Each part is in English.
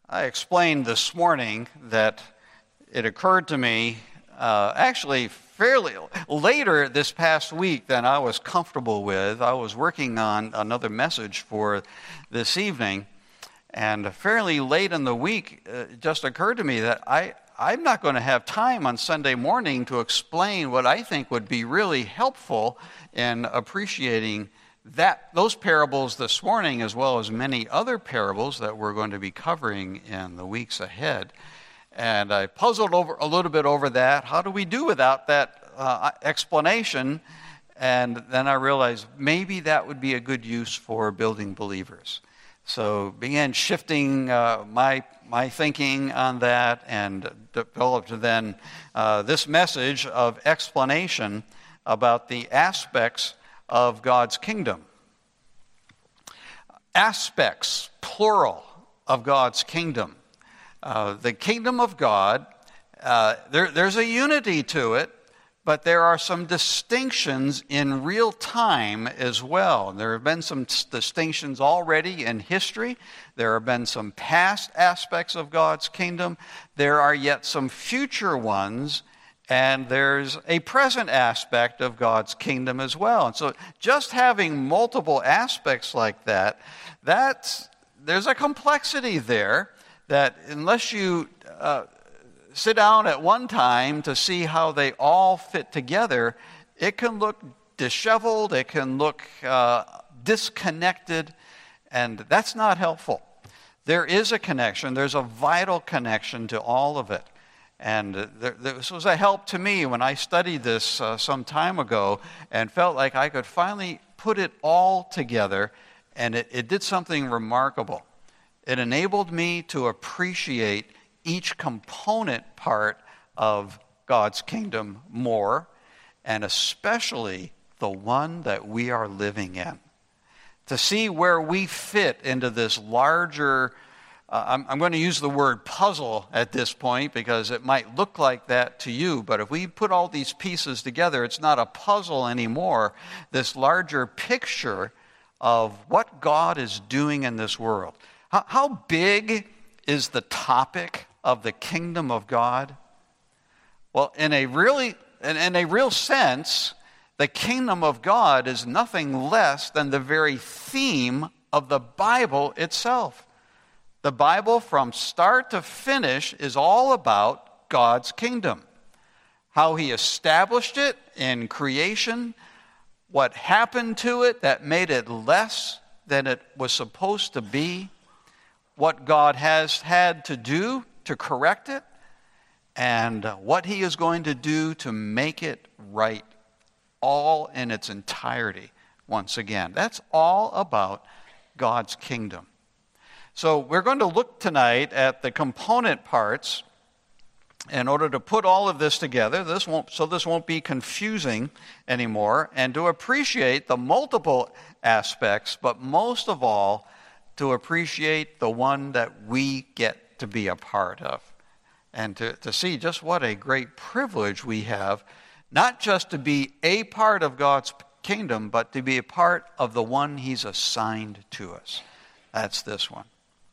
I explained this morning that it occurred to me actually fairly later this past week than I was comfortable with. I was working on another message for this evening, and fairly late in the week, it just occurred to me that I'm not going to have time on Sunday morning to explain what I think would be really helpful in appreciating those parables this morning, as well as many other parables that we're going to be covering in the weeks ahead. And I puzzled a little bit over that. How do we do without that explanation? And then I realized maybe that would be a good use for building believers. So began shifting my thinking on that, and developed then this message of explanation about the aspects of God's kingdom. Aspects, plural, of God's kingdom. The kingdom of God, there's a unity to it, but there are some distinctions in real time as well. There have been some distinctions already in history. There have been some past aspects of God's kingdom. There are yet some future ones. And there's a present aspect of God's kingdom as well. And so just having multiple aspects like that, there's a complexity there that unless you sit down at one time to see how they all fit together, it can look disheveled, it can look disconnected, and that's not helpful. There is a connection. There's a vital connection to all of it. And this was a help to me when I studied this some time ago and felt like I could finally put it all together, and it did something remarkable. It enabled me to appreciate each component part of God's kingdom more, and especially the one that we are living in. To see where we fit into this larger I'm going to use the word puzzle at this point because it might look like that to you, but if we put all these pieces together, it's not a puzzle anymore. This larger picture of what God is doing in this world. How big is the topic of the kingdom of God? Well, in a real sense, the kingdom of God is nothing less than the very theme of the Bible itself. The Bible, from start to finish, is all about God's kingdom. How He established it in creation, what happened to it that made it less than it was supposed to be, what God has had to do to correct it, and what He is going to do to make it right, all in its entirety once again. That's all about God's kingdom. So we're going to look tonight at the component parts in order to put all of this together. This won't be confusing anymore, and to appreciate the multiple aspects, but most of all, to appreciate the one that we get to be a part of, and to see just what a great privilege we have, not just to be a part of God's kingdom, but to be a part of the one He's assigned to us. That's this one.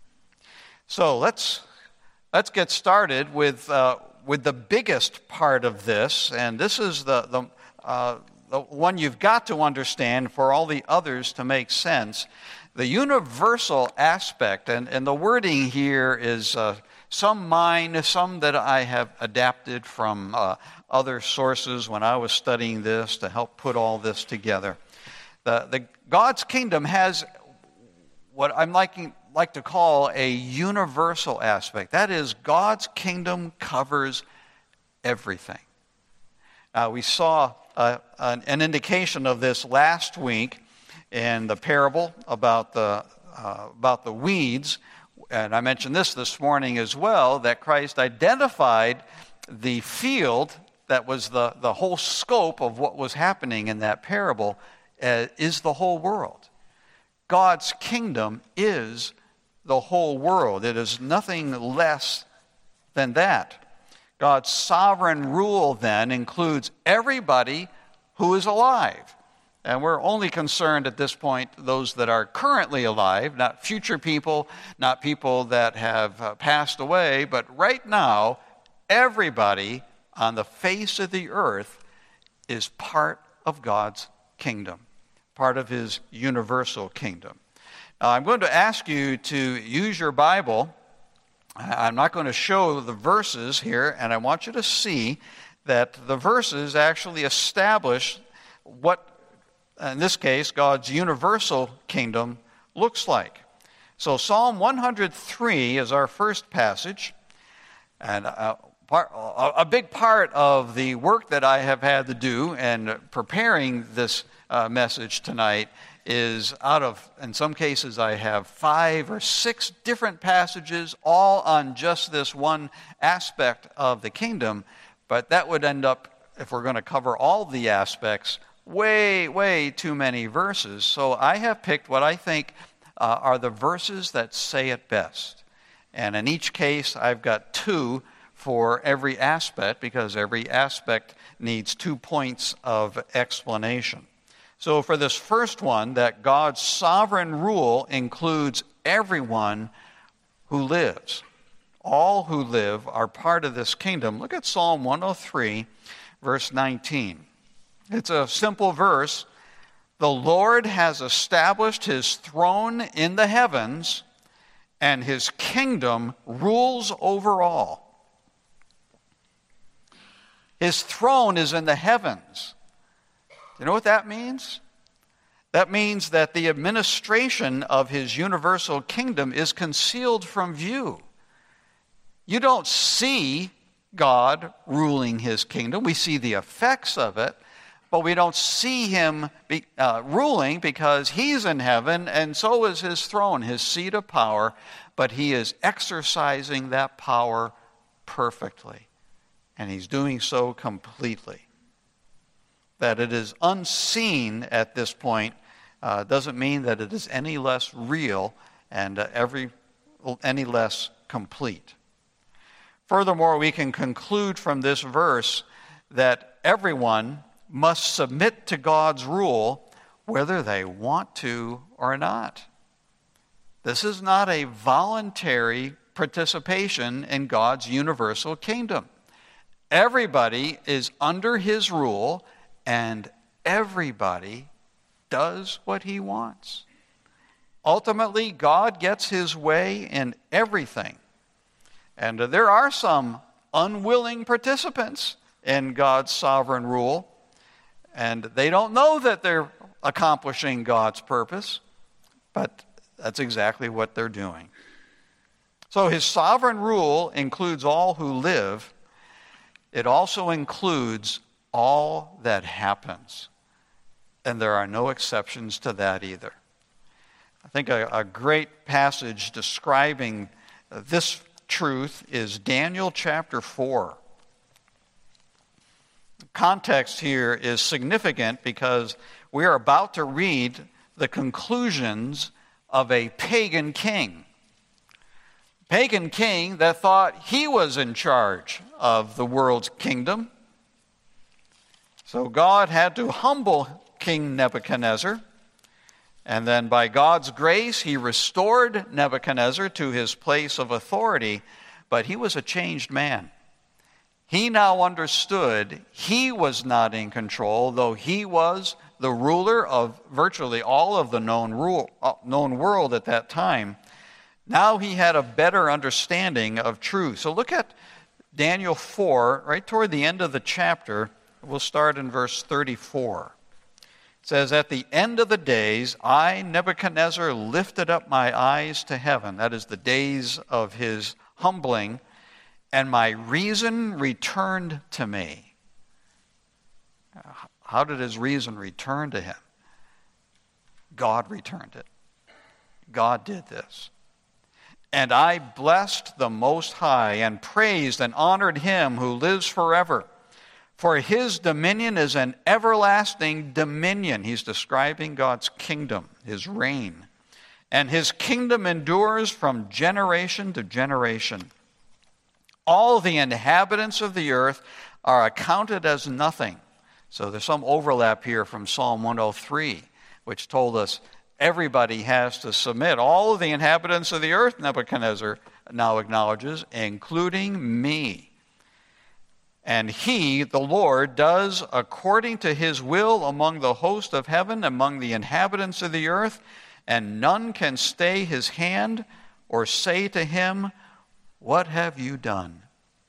So let's get started with the biggest part of this, and this is the one you've got to understand for all the others to make sense. The universal aspect, and the wording here is some mine, some that I have adapted from other sources when I was studying this to help put all this together. The God's kingdom has what I'm like to call a universal aspect. That is, God's kingdom covers everything. We saw an indication of this last week in the parable about the weeds, and I mentioned this morning as well, that Christ identified the field that was the whole scope of what was happening in that parable is the whole world. God's kingdom is the whole world. It is nothing less than that. God's sovereign rule then includes everybody who is alive. And we're only concerned at this point those that are currently alive, not future people, not people that have passed away, but right now, everybody on the face of the earth is part of God's kingdom, part of his universal kingdom. Now, I'm going to ask you to use your Bible. I'm not going to show the verses here, and I want you to see that the verses actually establish what, in this case, God's universal kingdom looks like. So Psalm 103 is our first passage, and a big part of the work that I have had to do in preparing this message tonight is in some cases I have 5 or 6 different passages all on just this one aspect of the kingdom, but that would end up, if we're going to cover all the aspects, way too many verses. So I have picked what I think are the verses that say it best. And in each case, I've got 2 for every aspect, because every aspect needs 2 points of explanation. So for this first one, that God's sovereign rule includes everyone who lives. All who live are part of this kingdom. Look at Psalm 103, verse 19. It's a simple verse. The Lord has established his throne in the heavens, and his kingdom rules over all. His throne is in the heavens. You know what that means? That means that the administration of his universal kingdom is concealed from view. You don't see God ruling his kingdom. We see the effects of it, but we don't see him ruling because he's in heaven, and so is his throne, his seat of power, but he is exercising that power perfectly, and he's doing so completely. That it is unseen at this point doesn't mean that it is any less real and any less complete. Furthermore, we can conclude from this verse that everyone must submit to God's rule whether they want to or not. This is not a voluntary participation in God's universal kingdom. Everybody is under his rule, and everybody does what he wants. Ultimately, God gets his way in everything. And there are some unwilling participants in God's sovereign rule, and they don't know that they're accomplishing God's purpose, but that's exactly what they're doing. So his sovereign rule includes all who live. It also includes all that happens. And there are no exceptions to that either. I think a great passage describing this truth is Daniel chapter 4. The context here is significant because we are about to read the conclusions of a pagan king. Pagan king that thought he was in charge of the world's kingdom. So God had to humble King Nebuchadnezzar, and then by God's grace, he restored Nebuchadnezzar to his place of authority, but he was a changed man. He now understood he was not in control, though he was the ruler of virtually all of the known world at that time. Now he had a better understanding of truth. So look at Daniel 4, right toward the end of the chapter. We'll start in verse 34. It says, "At the end of the days, I, Nebuchadnezzar, lifted up my eyes to heaven." That is the days of his humbling. "And my reason returned to me." How did his reason return to him? God returned it. God did this. "And I blessed the Most High and praised and honored him who lives forever. For his dominion is an everlasting dominion." He's describing God's kingdom, his reign. "And his kingdom endures from generation to generation. All the inhabitants of the earth are accounted as nothing. So there's some overlap here from Psalm 103, which told us everybody has to submit. All of the inhabitants of the earth, Nebuchadnezzar now acknowledges, including me. And he, the Lord, does according to his will among the host of heaven, among the inhabitants of the earth, and none can stay his hand or say to him, "What have you done?"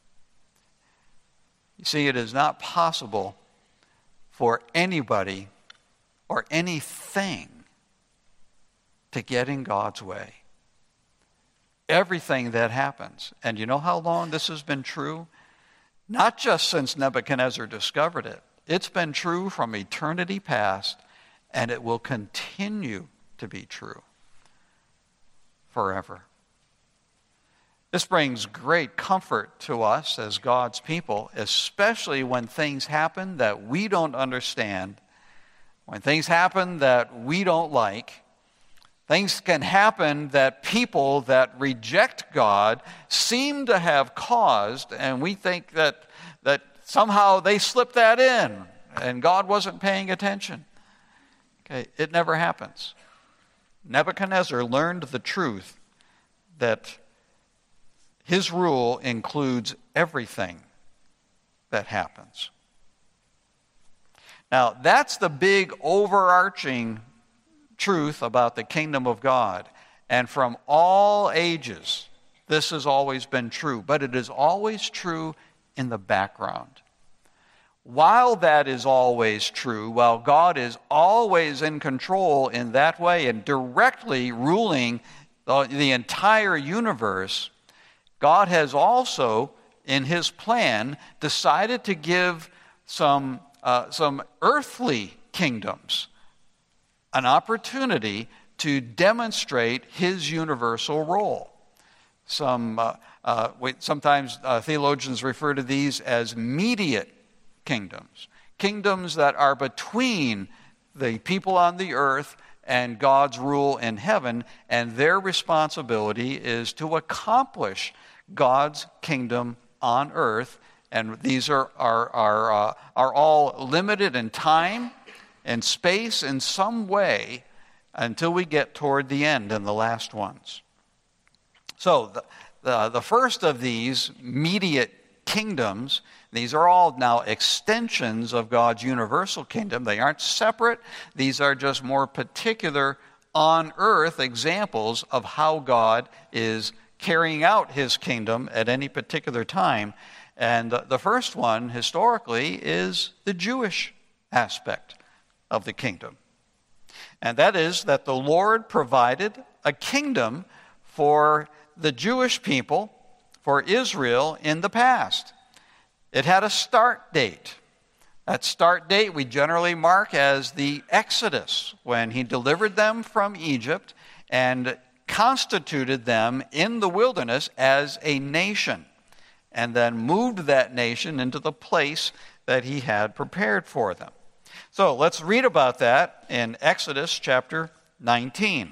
You see, it is not possible for anybody or anything to get in God's way. Everything that happens, and you know how long this has been true? Not just since Nebuchadnezzar discovered it. It's been true from eternity past, and it will continue to be true forever. This brings great comfort to us as God's people, especially when things happen that we don't understand, when things happen that we don't like. Things can happen that people that reject God seem to have caused, and we think that somehow they slipped that in and God wasn't paying attention. Okay, it never happens. Nebuchadnezzar learned the truth that his rule includes everything that happens. Now, that's the big overarching truth about the kingdom of God. And from all ages, this has always been true. But it is always true in the background. While that is always true, while God is always in control in that way and directly ruling the entire universe, God has also, in his plan, decided to give some earthly kingdoms an opportunity to demonstrate his universal role. Sometimes theologians refer to these as mediate kingdoms, kingdoms that are between the people on the earth and God's rule in heaven, and their responsibility is to accomplish God's kingdom on earth. And these are all limited in time and space in some way until we get toward the end and the last ones. So the first of these mediate kingdoms, these are all now extensions of God's universal kingdom. They aren't separate. These are just more particular on earth examples of how God is carrying out his kingdom at any particular time. And the first one, historically, is the Jewish aspect of the kingdom. And that is that the Lord provided a kingdom for the Jewish people, for Israel in the past. It had a start date. That start date we generally mark as the Exodus, when he delivered them from Egypt and constituted them in the wilderness as a nation, and then moved that nation into the place that he had prepared for them. So let's read about that in Exodus chapter 19.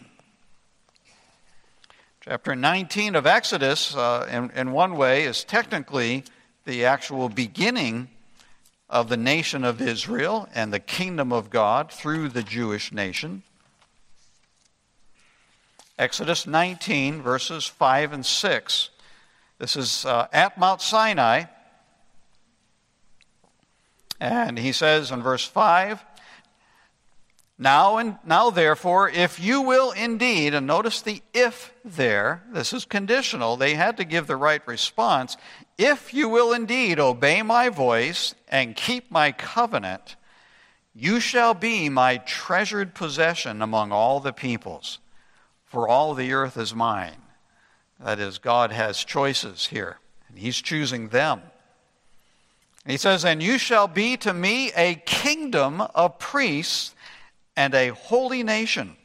Chapter 19 of Exodus, in one way, is technically the actual beginning of the nation of Israel and the kingdom of God through the Jewish nation. Exodus 19, verses 5 and 6. This is at Mount Sinai. And he says in verse 5, Now therefore, if you will indeed, and notice the if there, this is conditional, they had to give the right response. If you will indeed obey my voice and keep my covenant, you shall be my treasured possession among all the peoples, for all the earth is mine. That is, God has choices here, and he's choosing them. He says, and you shall be to me a kingdom of priests and a holy nation.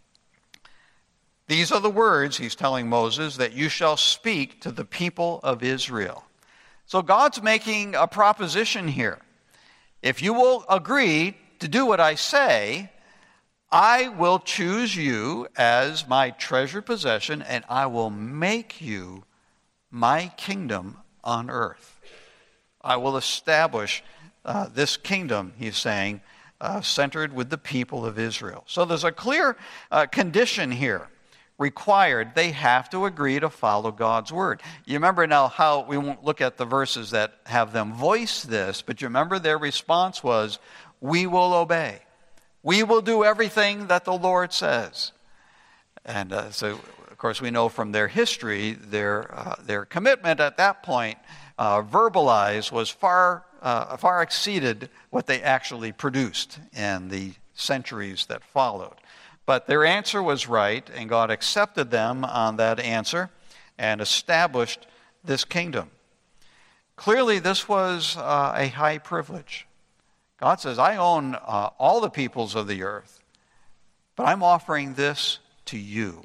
These are the words, he's telling Moses, that you shall speak to the people of Israel. So God's making a proposition here. If you will agree to do what I say, I will choose you as my treasured possession, and I will make you my kingdom on earth. I will establish this kingdom, he's saying, centered with the people of Israel. So there's a clear condition here required. They have to agree to follow God's word. You remember now how we won't look at the verses that have them voice this, but you remember their response was, we will obey. We will do everything that the Lord says. And so, of course, we know from their history, their commitment at that point, verbalized, was far exceeded what they actually produced in the centuries that followed. But their answer was right, and God accepted them on that answer and established this kingdom. Clearly, this was a high privilege. God says, I own all the peoples of the earth, but I'm offering this to you.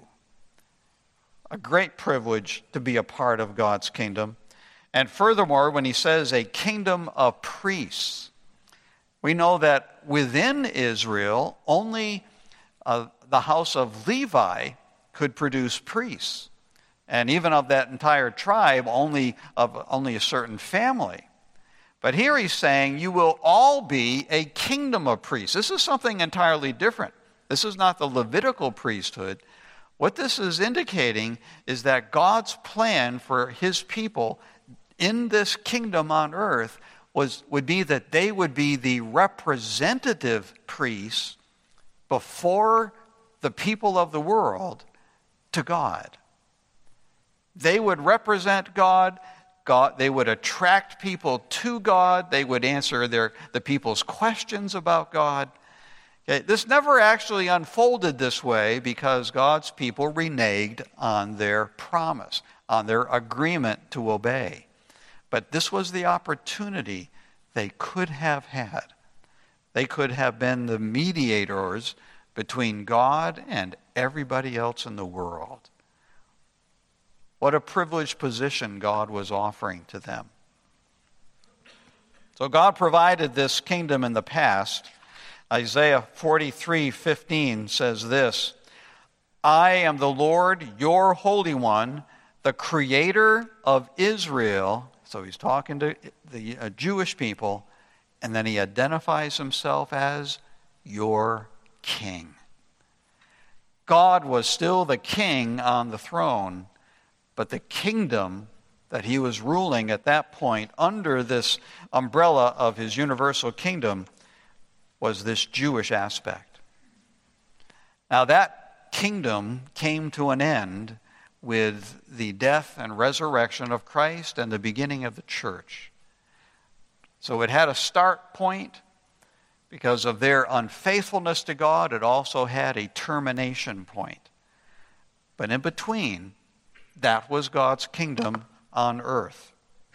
A great privilege to be a part of God's kingdom. And furthermore, when he says a kingdom of priests, we know that within Israel, only the house of Levi could produce priests. And even of that entire tribe, only a certain family. But here he's saying, you will all be a kingdom of priests. This is something entirely different. This is not the Levitical priesthood. What this is indicating is that God's plan for his people in this kingdom on earth would be that they would be the representative priests before the people of the world to God. They would represent God. They would attract people to God. They would answer the people's questions about God. Okay, this never actually unfolded this way because God's people reneged on their promise, on their agreement to obey. But this was the opportunity they could have had. They could have been the mediators between God and everybody else in the world. What a privileged position God was offering to them. So God provided this kingdom in the past. Isaiah 43:15 says this, I am the Lord, your Holy One, the Creator of Israel. So he's talking to the Jewish people, and then he identifies himself as your King. God was still the king on the throne, but the kingdom that he was ruling at that point under this umbrella of his universal kingdom was this Jewish aspect. Now that kingdom came to an end with the death and resurrection of Christ and the beginning of the church. So it had a start point because of their unfaithfulness to God. It also had a termination point. But in between, that was God's kingdom on earth.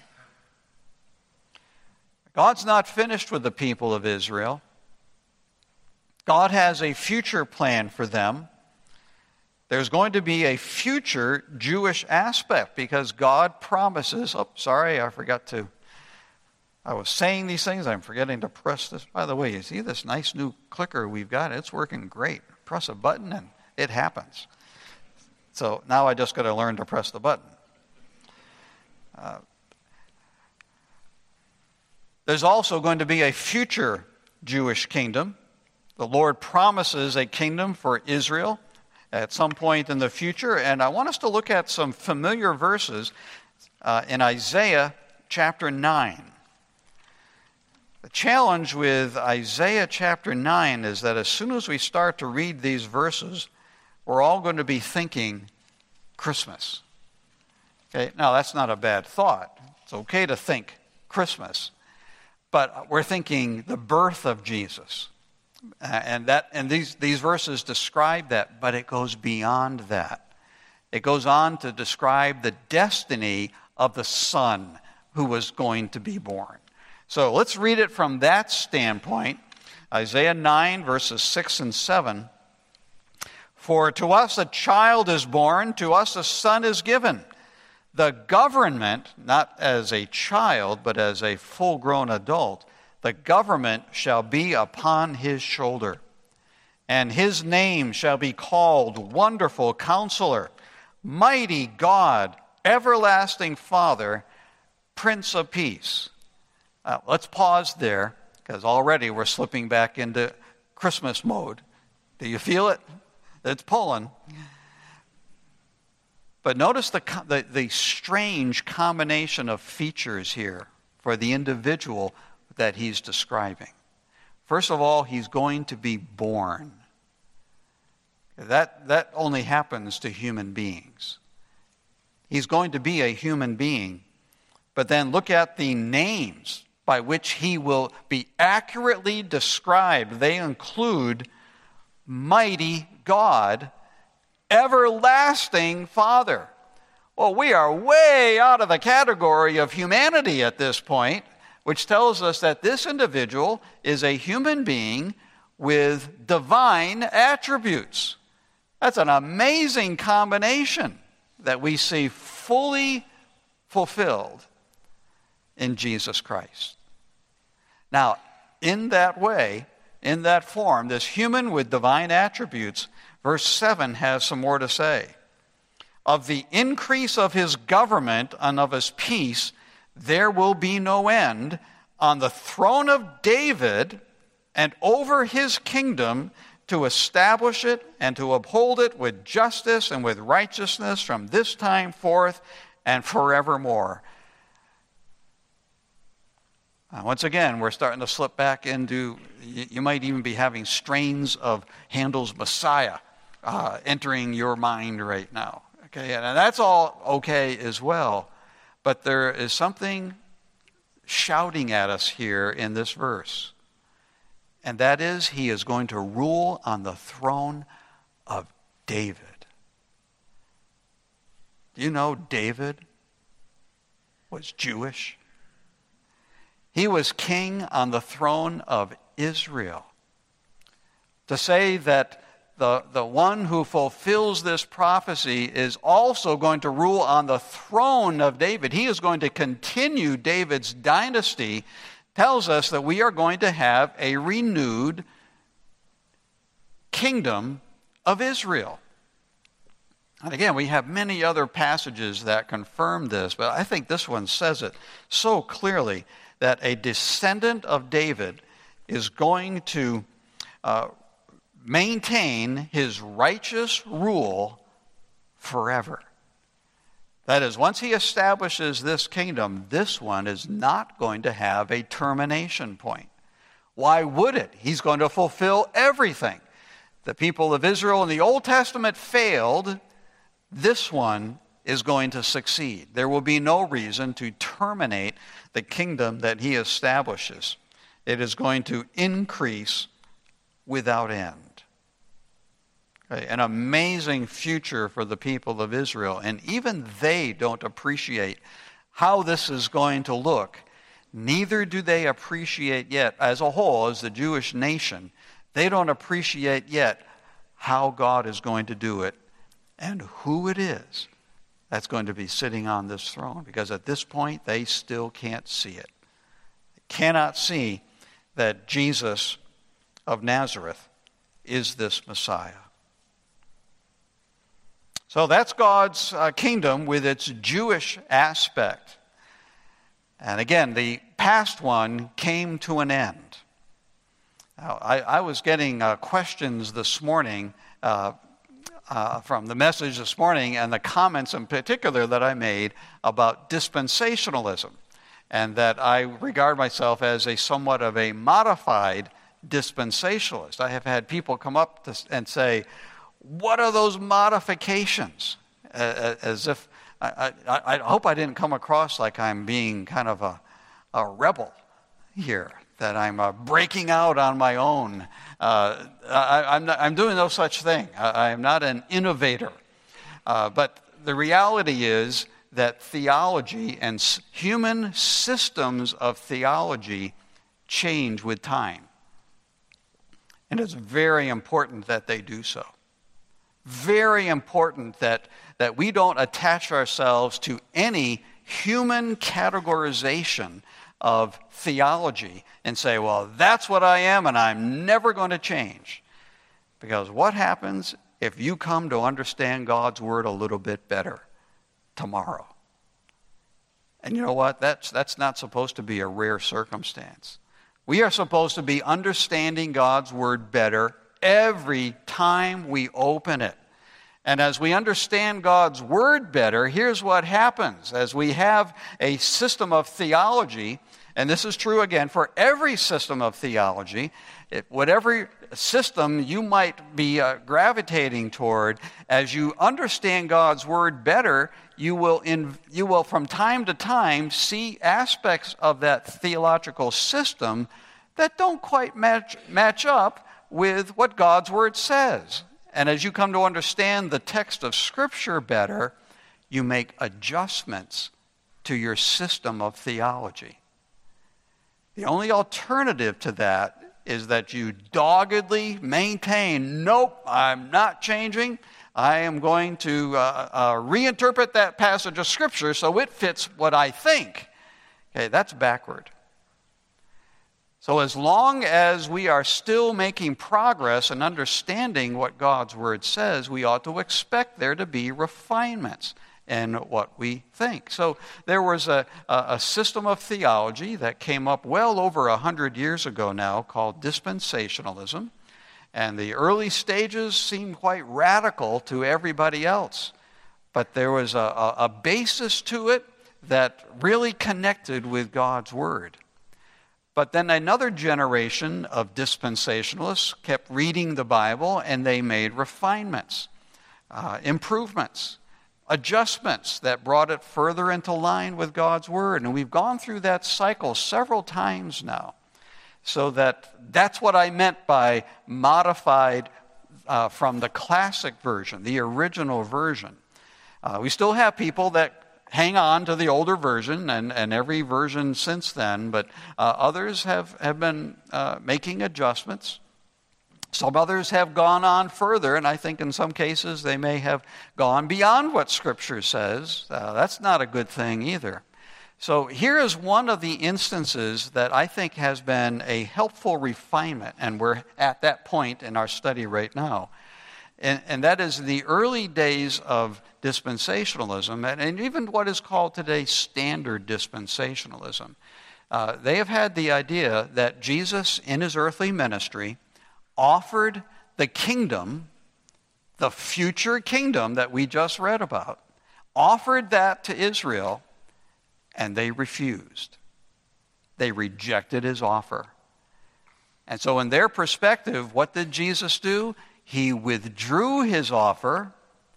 God's not finished with the people of Israel. God has a future plan for them. There's going to be a future Jewish aspect because God promises. I was saying these things. I'm forgetting to press this. By the way, you see this nice new clicker we've got? It's working great. Press a button and it happens. So now I just got to learn to press the button. There's also going to be a future Jewish kingdom. The Lord promises a kingdom for Israel at some point in the future. And I want us to look at some familiar verses in Isaiah chapter 9. The challenge with Isaiah chapter 9 is that as soon as we start to read these verses, we're all going to be thinking Christmas. Okay, now that's not a bad thought. It's okay to think Christmas. But we're thinking the birth of Jesus. And these verses describe that, but it goes beyond that. It goes on to describe the destiny of the Son who was going to be born. So let's read it from that standpoint. Isaiah 9, verses 6 and 7. For to us a child is born, to us a son is given. The government, not as a child, but as a full-grown adult, the government shall be upon his shoulder. And his name shall be called Wonderful Counselor, Mighty God, Everlasting Father, Prince of Peace. Let's pause there, because already we're slipping back into Christmas mode. Do you feel it? It's pulling. But notice the strange combination of features here for the individual that he's describing. First of all, he's going to be born. That only happens to human beings. He's going to be a human being. But then look at the names by which he will be accurately described. They include Mighty God, Everlasting Father. Well, we are way out of the category of humanity at this point, which tells us that this individual is a human being with divine attributes. That's an amazing combination that we see fully fulfilled in Jesus Christ. Now, in that way, in that form, this human with divine attributes, verse 7 has some more to say. Of the increase of his government and of his peace, there will be no end on the throne of David and over his kingdom, to establish it and to uphold it with justice and with righteousness from this time forth and forevermore. Once again, we're starting to slip back into, you might even be having strains of Handel's Messiah entering your mind right now. Okay, and that's all okay as well. But there is something shouting at us here in this verse. And that is, he is going to rule on the throne of David. Do you know David was Jewish? He was king on the throne of Israel. To say that the one who fulfills this prophecy is also going to rule on the throne of David, he is going to continue David's dynasty, tells us that we are going to have a renewed kingdom of Israel. And again, we have many other passages that confirm this, but I think this one says it so clearly, that a descendant of David is going to maintain his righteous rule forever. That is, once he establishes this kingdom, this one is not going to have a termination point. Why would it? He's going to fulfill everything. The people of Israel in the Old Testament failed. This one is going to succeed. There will be no reason to terminate the kingdom that he establishes. It is going to increase without end. An amazing future for the people of Israel. And even they don't appreciate how this is going to look. Neither do they appreciate yet, as a whole, as the Jewish nation, they don't appreciate yet how God is going to do it and who it is that's going to be sitting on this throne. Because at this point, they still can't see it. They cannot see that Jesus of Nazareth is this Messiah. So that's God's kingdom with its Jewish aspect. And again, the past one came to an end. Now, I was getting questions this morning from the message this morning and the comments in particular that I made about dispensationalism, and that I regard myself as a somewhat of a modified dispensationalist. I have had people come up and say, what are those modifications? As if, I hope I didn't come across like I'm being kind of a rebel here, that I'm breaking out on my own. I'm doing no such thing. I am not an innovator. But the reality is that theology and human systems of theology change with time. And it's very important that they do so. Very important that we don't attach ourselves to any human categorization of theology and say, well, that's what I am and I'm never going to change. Because what happens if you come to understand God's word a little bit better tomorrow? And you know what? That's not supposed to be a rare circumstance. We are supposed to be understanding God's Word better every time we open it. And as we understand God's Word better, here's what happens. As we have a system of theology, and this is true again for every system of theology, whatever system you might be gravitating toward, as you understand God's Word better, you will from time to time see aspects of that theological system that don't quite match up with what God's Word says. And as you come to understand the text of Scripture better, you make adjustments to your system of theology. The only alternative to that is that you doggedly maintain, nope, I'm not changing. I am going to reinterpret that passage of Scripture so it fits what I think. Okay, that's backward. So as long as we are still making progress in understanding what God's Word says, we ought to expect there to be refinements in what we think. So there was a system of theology that came up well over 100 years ago now called dispensationalism. And the early stages seemed quite radical to everybody else. But there was a basis to it that really connected with God's Word. But then another generation of dispensationalists kept reading the Bible, and they made refinements, improvements, adjustments that brought it further into line with God's Word. And we've gone through that cycle several times now. So that's what I meant by modified from the classic version, the original version. We still have people that hang on to the older version and every version since then, but others have been making adjustments. Some others have gone on further, and I think in some cases they may have gone beyond what Scripture says. That's not a good thing either. So here is one of the instances that I think has been a helpful refinement, and we're at that point in our study right now. And that is the early days of dispensationalism, and even what is called today standard dispensationalism. They have had the idea that Jesus, in his earthly ministry, offered the kingdom, the future kingdom that we just read about, offered that to Israel, and they refused. They rejected his offer. And so in their perspective, what did Jesus do? He withdrew his offer,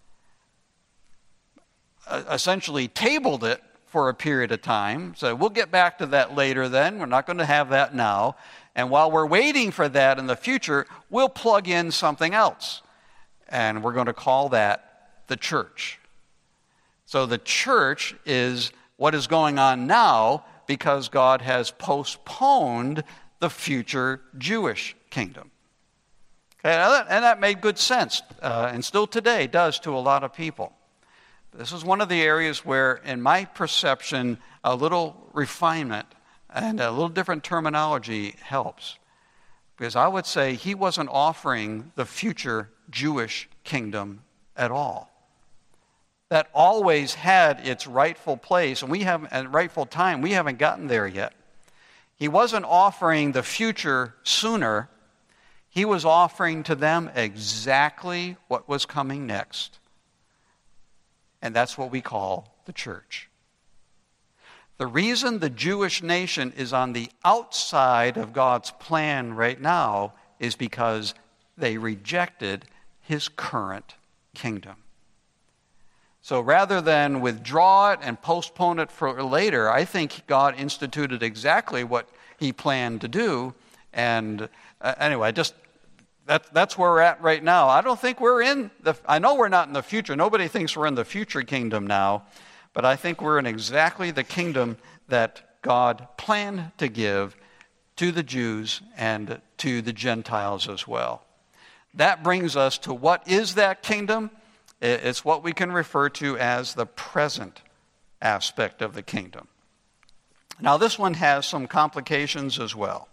essentially tabled it for a period of time. So we'll get back to that later then. We're not going to have that now. And while we're waiting for that in the future, we'll plug in something else. And we're going to call that the church. So the church is what is going on now because God has postponed the future Jewish kingdom. Okay, and that made good sense, and still today does to a lot of people. This is one of the areas where, in my perception, a little refinement and a little different terminology helps. Because I would say he wasn't offering the future Jewish kingdom at all. That always had its rightful place, and we have a rightful time. We haven't gotten there yet. He wasn't offering the future sooner. He was offering to them exactly what was coming next. And that's what we call the church. The reason the Jewish nation is on the outside of God's plan right now is because they rejected his current kingdom. So rather than withdraw it and postpone it for later, I think God instituted exactly what he planned to do. And anyway, that's where we're at right now. I don't think I know we're not in the future. Nobody thinks we're in the future kingdom now. But I think we're in exactly the kingdom that God planned to give to the Jews and to the Gentiles as well. That brings us to what is that kingdom? It's what we can refer to as the present aspect of the kingdom. Now, this one has some complications as well.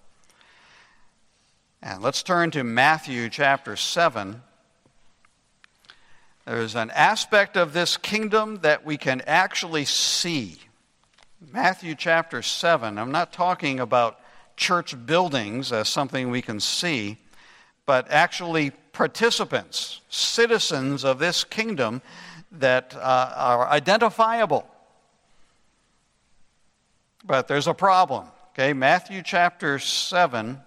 And let's turn to Matthew chapter 7. There's an aspect of this kingdom that we can actually see. Matthew chapter 7, I'm not talking about church buildings as something we can see, but actually participants, citizens of this kingdom that are identifiable. But there's a problem. Okay, Matthew chapter 7,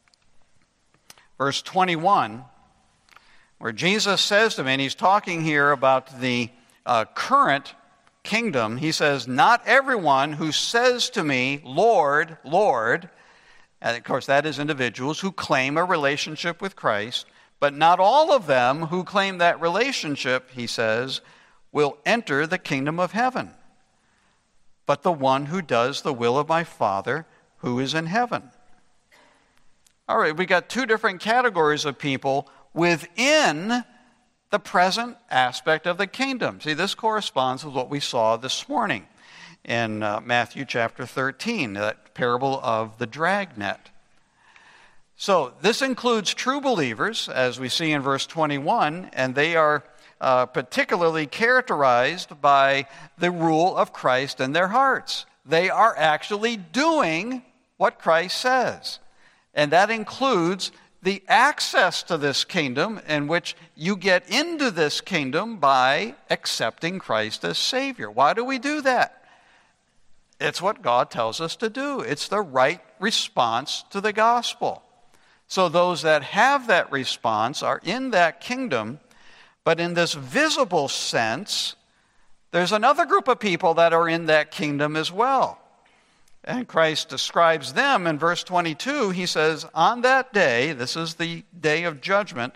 verse 21, where Jesus says to me, and he's talking here about the current kingdom, he says, "Not everyone who says to me, 'Lord, Lord,'" and of course that is individuals who claim a relationship with Christ, "but not all of them who claim that relationship," he says, "will enter the kingdom of heaven, but the one who does the will of my Father who is in heaven." All right, we got two different categories of people within the present aspect of the kingdom. See, this corresponds with what we saw this morning in Matthew chapter 13, that parable of the dragnet. So this includes true believers, as we see in verse 21, and they are particularly characterized by the rule of Christ in their hearts. They are actually doing what Christ says. And that includes the access to this kingdom, in which you get into this kingdom by accepting Christ as Savior. Why do we do that? It's what God tells us to do. It's the right response to the gospel. So those that have that response are in that kingdom, but in this visible sense, there's another group of people that are in that kingdom as well. And Christ describes them in verse 22. He says, "On that day," this is the day of judgment,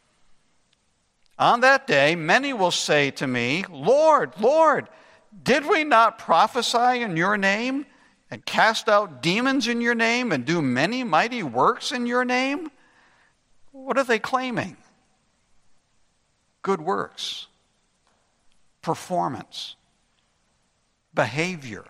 "on that day many will say to me, 'Lord, Lord, did we not prophesy in your name and cast out demons in your name and do many mighty works in your name?'" What are they claiming? Good works, performance, behavior.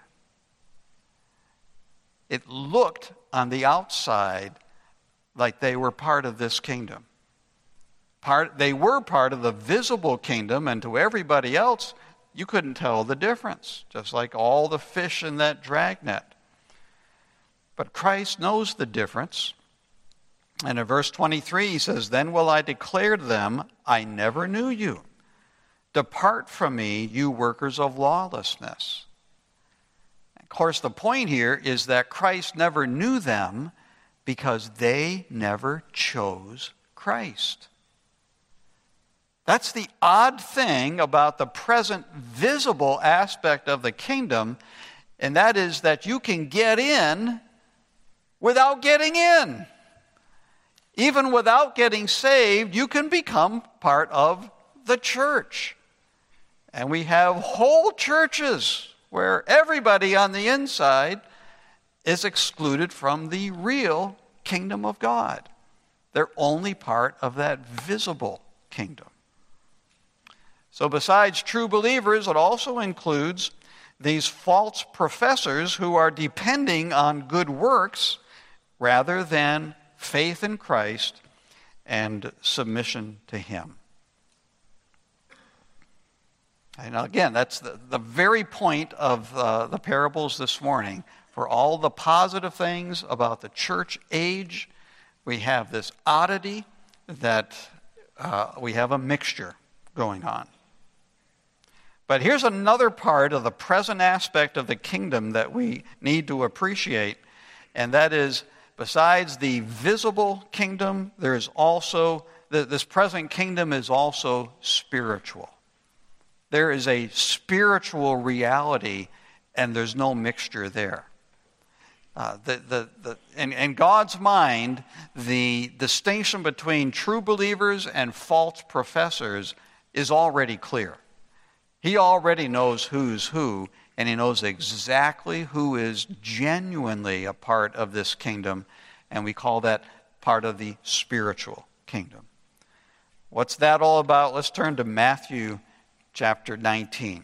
It looked on the outside like they were part of this kingdom. They were part of the visible kingdom, and to everybody else, you couldn't tell the difference, just like all the fish in that dragnet. But Christ knows the difference. And in verse 23, he says, "Then will I declare to them, 'I never knew you. Depart from me, you workers of lawlessness.'" Of course, the point here is that Christ never knew them because they never chose Christ. That's the odd thing about the present visible aspect of the kingdom, and that is that you can get in without getting in. Even without getting saved, you can become part of the church. And we have whole churches where everybody on the inside is excluded from the real kingdom of God. They're only part of that visible kingdom. So besides true believers, it also includes these false professors who are depending on good works rather than faith in Christ and submission to Him. And again, that's the very point of the parables this morning. For all the positive things about the church age, we have this oddity that we have a mixture going on. But here's another part of the present aspect of the kingdom that we need to appreciate, and that is, besides the visible kingdom, there is also, this present kingdom is also spiritual. There is a spiritual reality, and there's no mixture there. In God's mind, the distinction between true believers and false professors is already clear. He already knows who's who, and He knows exactly who is genuinely a part of this kingdom, and we call that part of the spiritual kingdom. What's that all about? Let's turn to Matthew chapter 19.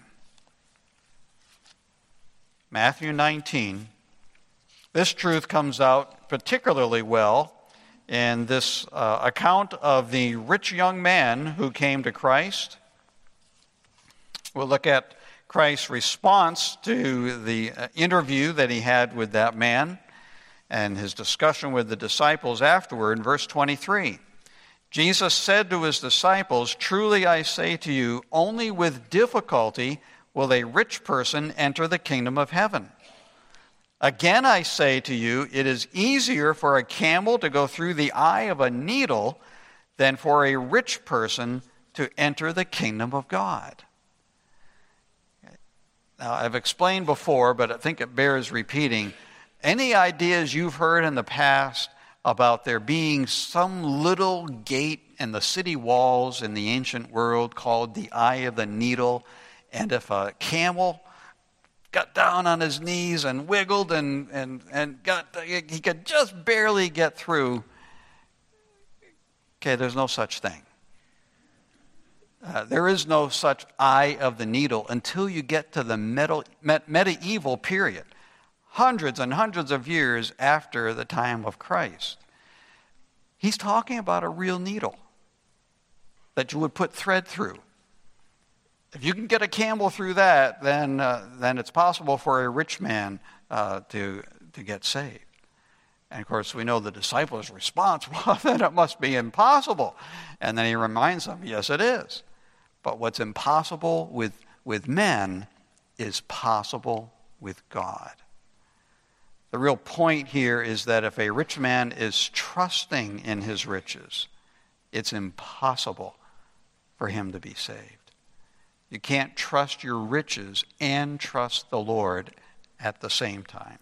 Matthew 19. This truth comes out particularly well in this account of the rich young man who came to Christ. We'll look at Christ's response to the interview that he had with that man and his discussion with the disciples afterward in verse 23. Jesus said to his disciples, "Truly I say to you, only with difficulty will a rich person enter the kingdom of heaven. Again I say to you, it is easier for a camel to go through the eye of a needle than for a rich person to enter the kingdom of God." Now, I've explained before, but I think it bears repeating. Any ideas you've heard in the past about there being some little gate in the city walls in the ancient world called the eye of the needle, and if a camel got down on his knees and wiggled and he could just barely get through, okay, there's no such thing. There is no such eye of the needle until you get to the medieval period, hundreds and hundreds of years after the time of Christ. He's talking about a real needle that you would put thread through. If you can get a camel through that, then it's possible for a rich man to get saved. And of course, we know the disciples' response, well, then it must be impossible. And then he reminds them, yes, it is. But what's impossible with men is possible with God. The real point here is that if a rich man is trusting in his riches, it's impossible for him to be saved. You can't trust your riches and trust the Lord at the same time.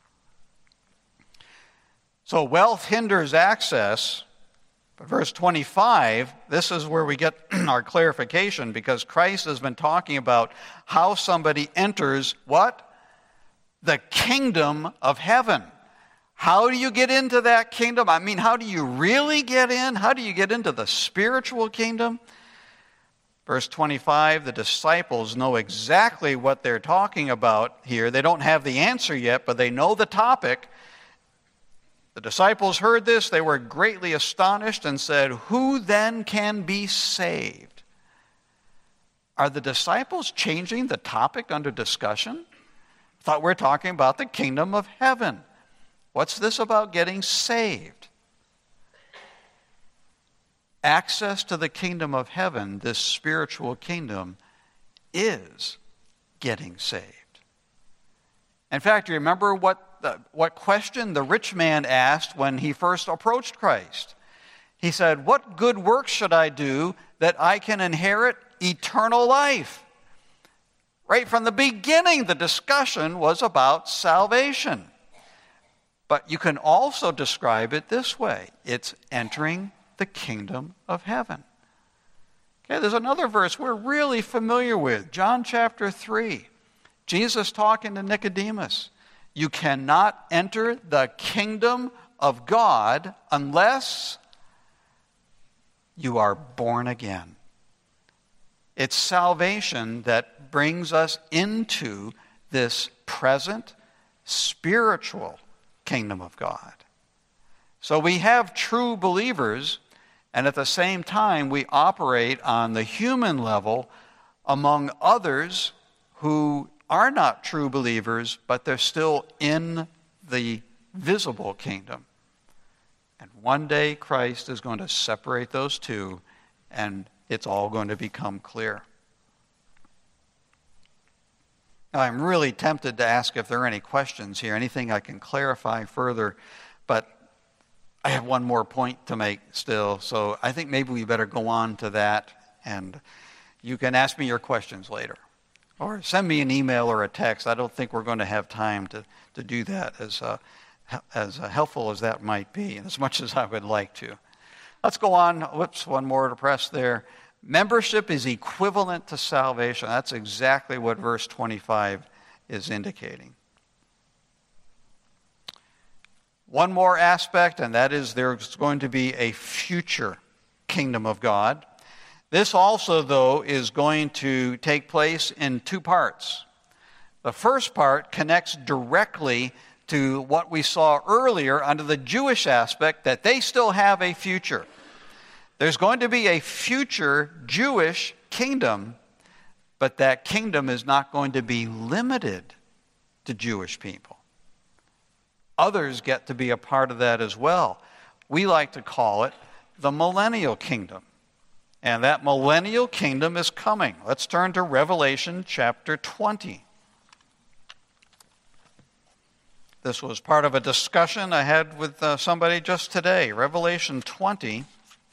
So wealth hinders access. But verse 25, this is where we get our clarification, because Christ has been talking about how somebody enters what? The kingdom of heaven. How do you get into that kingdom? I mean, how do you really get in? How do you get into the spiritual kingdom? Verse 25, the disciples know exactly what they're talking about here. They don't have the answer yet, but they know the topic. The disciples heard this. They were greatly astonished and said, "Who then can be saved?" Are the disciples changing the topic under discussion? I thought we were talking about the kingdom of heaven. What's this about getting saved? Access to the kingdom of heaven, this spiritual kingdom, is getting saved. In fact, you remember what question the rich man asked when he first approached Christ? He said, "What good works should I do that I can inherit eternal life?" Right from the beginning, the discussion was about salvation. But you can also describe it this way. It's entering the kingdom of heaven. Okay, there's another verse we're really familiar with, John chapter 3. Jesus talking to Nicodemus. You cannot enter the kingdom of God unless you are born again. It's salvation that brings us into this present spiritual kingdom of God. So we have true believers, and at the same time we operate on the human level among others who are not true believers, but they're still in the visible kingdom. And one day Christ is going to separate those two, and it's all going to become clear. Now, I'm really tempted to ask if there are any questions here, anything I can clarify further, but I have one more point to make still, so I think maybe we better go on to that, and you can ask me your questions later. Or send me an email or a text. I don't think we're going to have time to do that, as helpful as that might be, and as much as I would like to. Let's go on. Whoops, one more to press there. Membership is equivalent to salvation. That's exactly what verse 25 is indicating. One more aspect, and that is there's going to be a future kingdom of God. This also, though, is going to take place in two parts. The first part connects directly to what we saw earlier under the Jewish aspect, that they still have a future. There's going to be a future Jewish kingdom But that kingdom is not going to be limited to Jewish people. Others get to be a part of that as well. We like to call it the millennial kingdom. And that millennial kingdom is coming. Let's turn to Revelation chapter 20. This was part of a discussion I had with somebody just today. Revelation 20,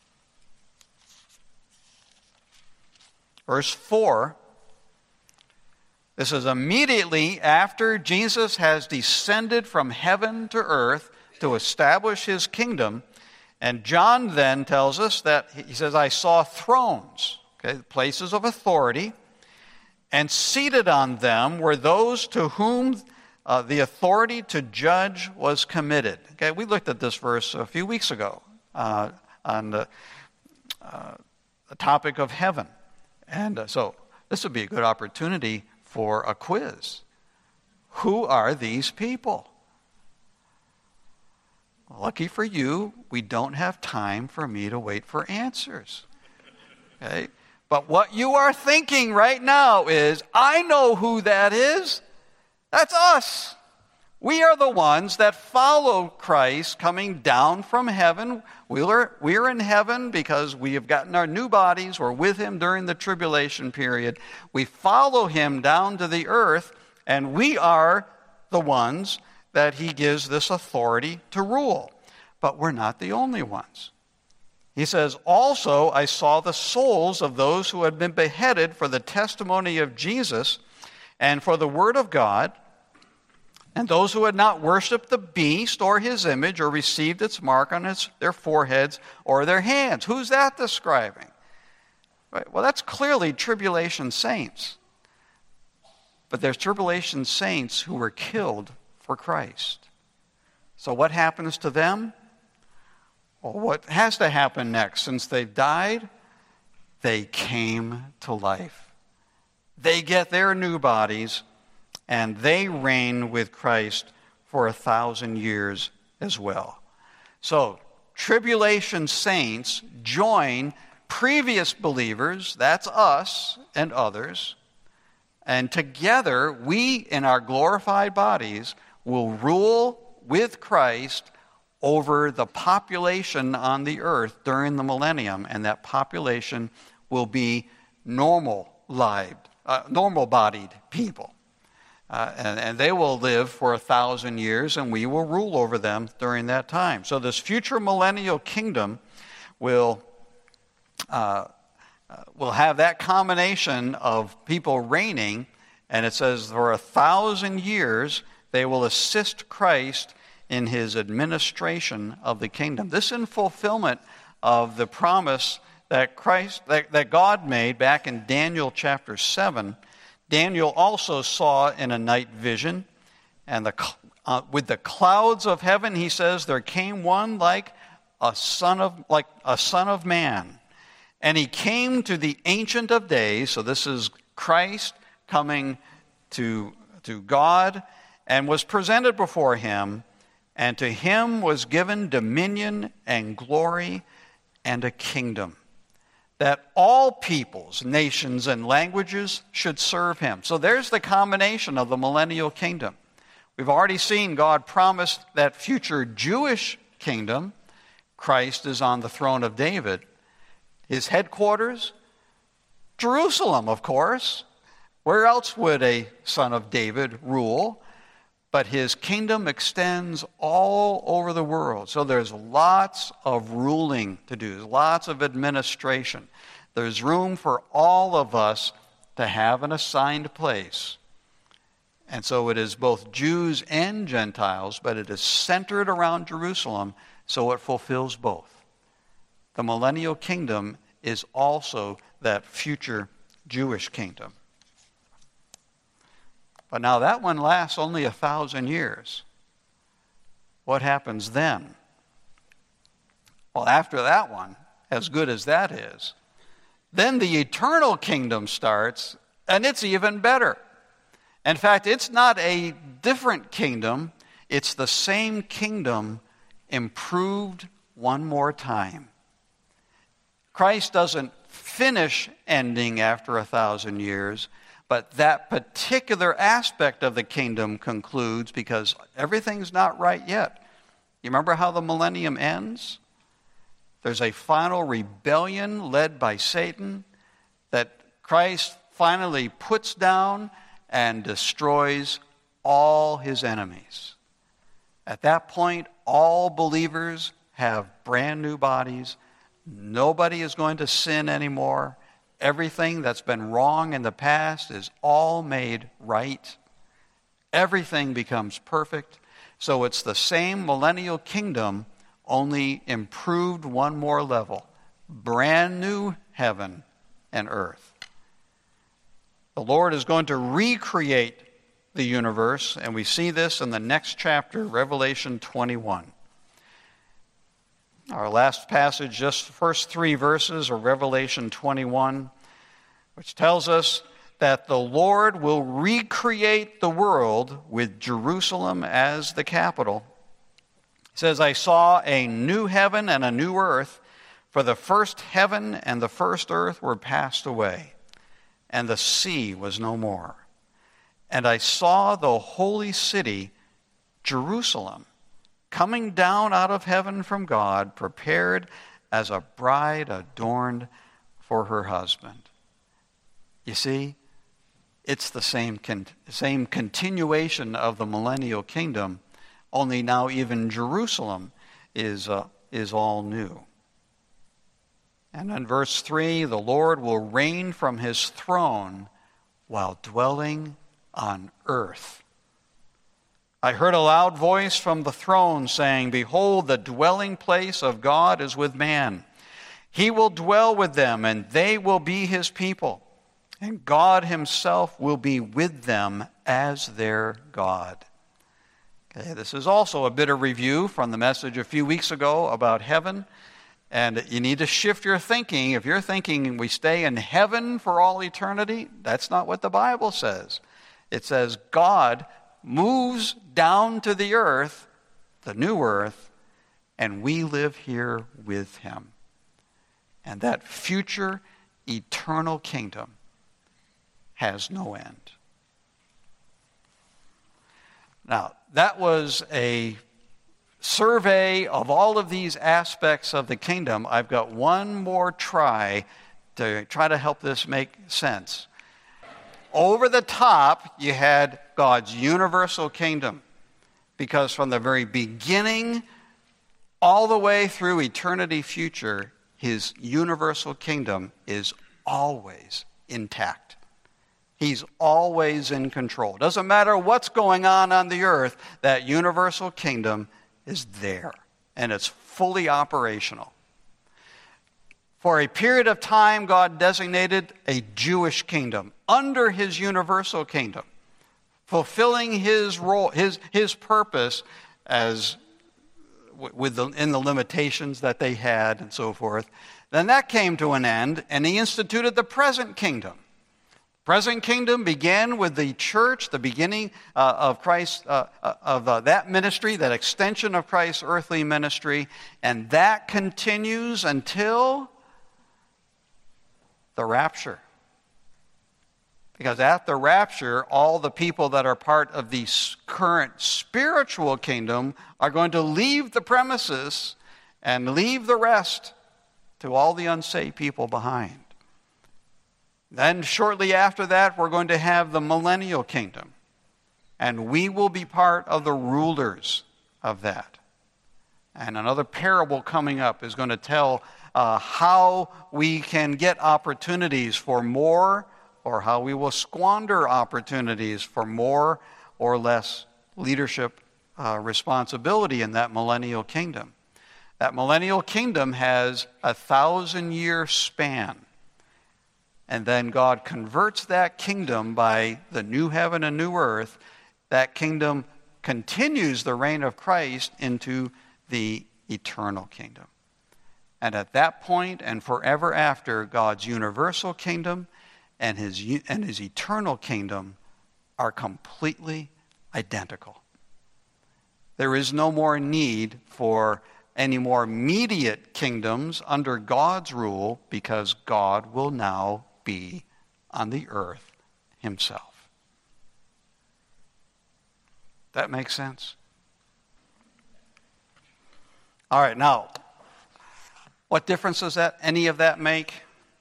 verse 4. This is immediately after Jesus has descended from heaven to earth to establish his kingdom. And John then tells us that, he says, I saw thrones, places of authority, and seated on them were those to whom the authority to judge was committed. Okay, we looked at this verse a few weeks ago on the topic of heaven. And so this would be a good opportunity for a quiz. Who are these people? Lucky for you, we don't have time for me to wait for answers. Okay? But what you are thinking right now is, I know who that is. That's us. We are the ones that follow Christ coming down from heaven. We're in heaven because we have gotten our new bodies. We're with him during the tribulation period. We follow him down to the earth, and we are the ones that he gives this authority to rule. But we're not the only ones. He says, also I saw the souls of those who had been beheaded for the testimony of Jesus and for the word of God, and those who had not worshipped the beast or his image or received its mark on their foreheads or their hands. Who's that describing? Right. Well, that's clearly tribulation saints. But there's tribulation saints who were killed for Christ. So what happens to them? Well, what has to happen next? Since they've died, they came to life. They get their new bodies, and they reign with Christ for 1,000 years as well. So, tribulation saints join previous believers, that's us and others, and together we, in our glorified bodies, will rule with Christ over the population on the earth during the millennium, and that population will be normal-bodied people. And they will live for 1,000 years, and we will rule over them during that time. So this future millennial kingdom will have that combination of people reigning, and it says for 1,000 years they will assist Christ in his administration of the kingdom. This in fulfillment of the promise that God made back in Daniel chapter 7. Daniel also saw in a night vision, and with the clouds of heaven, he says, there came one like a son of man. And he came to the Ancient of Days, so this is Christ coming to God, and was presented before him, and to him was given dominion and glory and a kingdom, that all peoples, nations, and languages should serve him. So there's the combination of the millennial kingdom. We've already seen God promise that future Jewish kingdom. Christ is on the throne of David. His headquarters, Jerusalem, of course. Where else would a son of David rule? But his kingdom extends all over the world. So there's lots of ruling to do, lots of administration. There's room for all of us to have an assigned place. And so it is both Jews and Gentiles, but it is centered around Jerusalem, so it fulfills both. The millennial kingdom is also that future Jewish kingdom. But now that one lasts only 1,000 years. What happens then? Well, after that one, as good as that is, then the eternal kingdom starts, and it's even better. In fact, it's not a different kingdom. It's the same kingdom improved one more time. Christ doesn't finish ending after 1,000 years, but that particular aspect of the kingdom concludes because everything's not right yet. You remember how the millennium ends? There's a final rebellion led by Satan that Christ finally puts down and destroys all his enemies. At that point, all believers have brand new bodies. Nobody is going to sin anymore. Everything that's been wrong in the past is all made right. Everything becomes perfect. So it's the same millennial kingdom, only improved one more level. Brand new heaven and earth. The Lord is going to recreate the universe, and we see this in the next chapter, Revelation 21. Our last passage, just the first 3 verses of Revelation 21, which tells us that the Lord will recreate the world with Jerusalem as the capital. It says, I saw a new heaven and a new earth, for the first heaven and the first earth were passed away, and the sea was no more. And I saw the holy city, Jerusalem, coming down out of heaven from God, prepared as a bride adorned for her husband. You see, it's the same continuation of the millennial kingdom, only now even Jerusalem is all new. And in verse 3, the Lord will reign from his throne while dwelling on earth. I heard a loud voice from the throne saying, Behold, the dwelling place of God is with man. He will dwell with them, and they will be his people. And God himself will be with them as their God. Okay, this is also a bit of review from the message a few weeks ago about heaven. And you need to shift your thinking. If you're thinking we stay in heaven for all eternity, that's not what the Bible says. It says God moves down to the earth, the new earth, and we live here with him. And that future eternal kingdom has no end. Now, that was a survey of all of these aspects of the kingdom. I've got one more try to help this make sense. Over the top, you had God's universal kingdom, because from the very beginning all the way through eternity future, his universal kingdom is always intact. He's always in control. Doesn't matter what's going on the earth, that universal kingdom is there, and it's fully operational. For a period of time, God designated a Jewish kingdom under his universal kingdom, fulfilling his role, his purpose as in the limitations that they had and so forth. Then that came to an end, and he instituted the present kingdom. Present kingdom began with the church, the beginning of Christ, that ministry, that extension of Christ's earthly ministry, and that continues until the rapture. Because at the rapture, all the people that are part of the current spiritual kingdom are going to leave the premises and leave the rest to all the unsaved people behind. Then shortly after that, we're going to have the millennial kingdom. And we will be part of the rulers of that. And another parable coming up is going to tell how we can get opportunities for more, or how we will squander opportunities for more or less leadership responsibility in that millennial kingdom. That millennial kingdom has a 1,000-year span. And then God converts that kingdom by the new heaven and new earth. That kingdom continues the reign of Christ into the eternal kingdom. And at that point and forever after, God's universal kingdom and his eternal kingdom are completely identical. There is no more need for any more immediate kingdoms under God's rule, because God will now be on the earth himself. That makes sense? All right, now, what difference does any of that make?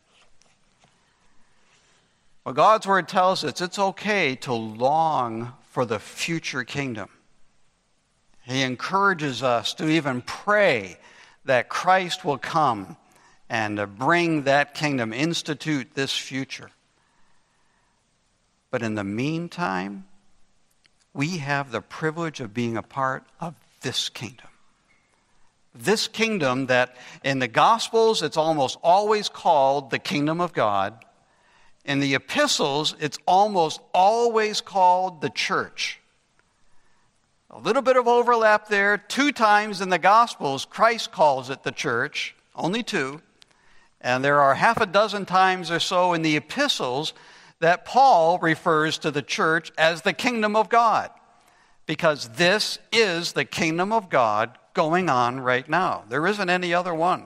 Well, God's Word tells us it's okay to long for the future kingdom. He encourages us to even pray that Christ will come and bring that kingdom, institute this future. But in the meantime, we have the privilege of being a part of this kingdom. This kingdom that in the Gospels it's almost always called the kingdom of God. In the epistles, it's almost always called the church. A little bit of overlap there. 2 times in the Gospels, Christ calls it the church, only 2. And there are half a dozen times or so in the epistles that Paul refers to the church as the kingdom of God, because this is the kingdom of God going on right now. There isn't any other one.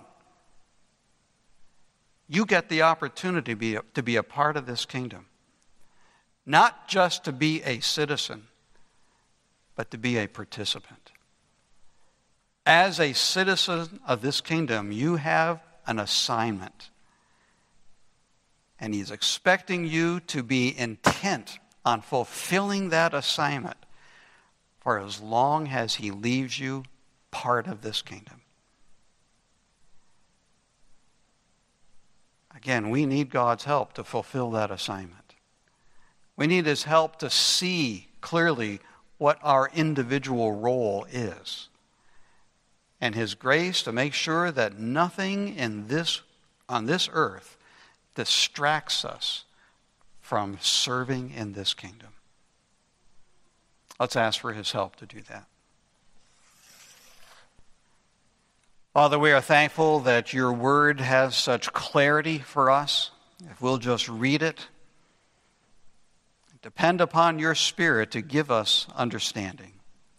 You get the opportunity to be a part of this kingdom. Not just to be a citizen, but to be a participant. As a citizen of this kingdom, you have an assignment. And he's expecting you to be intent on fulfilling that assignment for as long as he leaves you part of this kingdom. Again, we need God's help to fulfill that assignment. We need his help to see clearly what our individual role is. And his grace to make sure that nothing on this earth distracts us from serving in this kingdom. Let's ask for his help to do that. Father, we are thankful that your word has such clarity for us. If we'll just read it, depend upon your Spirit to give us understanding.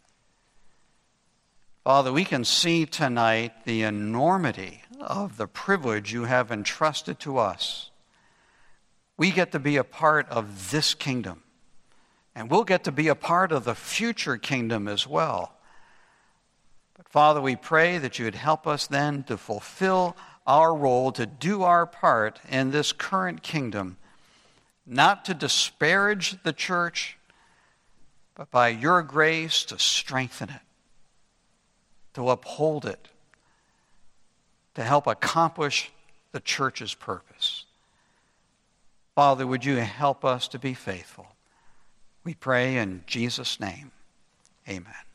Father, we can see tonight the enormity of the privilege you have entrusted to us. We get to be a part of this kingdom, and we'll get to be a part of the future kingdom as well. But Father, we pray that you would help us then to fulfill our role, to do our part in this current kingdom, not to disparage the church, but by your grace to strengthen it, to uphold it, to help accomplish the church's purpose. Father, would you help us to be faithful? We pray in Jesus' name. Amen.